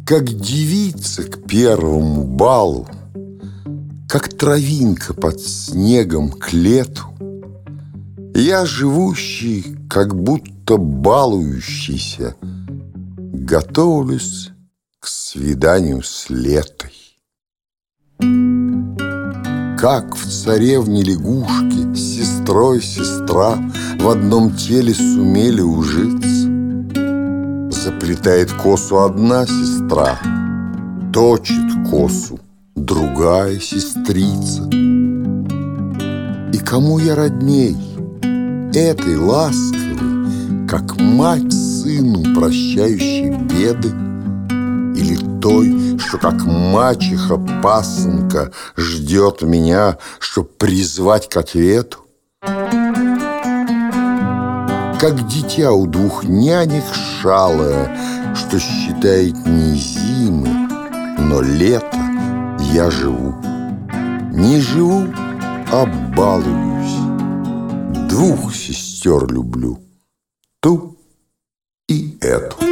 Как девица к первому балу, как травинка под снегом к лету, я, живущий, как будто балующийся, готовлюсь к свиданию с летой. Как в царевне лягушки с сестрой сестра в одном теле сумели ужиться. Заплетает косу одна сестра, точит косу другая сестрица. И кому я родней? Этой ласковой, как мать сыну прощающей беды, или той, что как мачеха-пасынка ждет меня, чтоб призвать к ответу? Как дитя у двух нянек шалое, что считает не зимы, но лето я живу. Не живу, а балуюсь. Двух сестер люблю, ту и эту.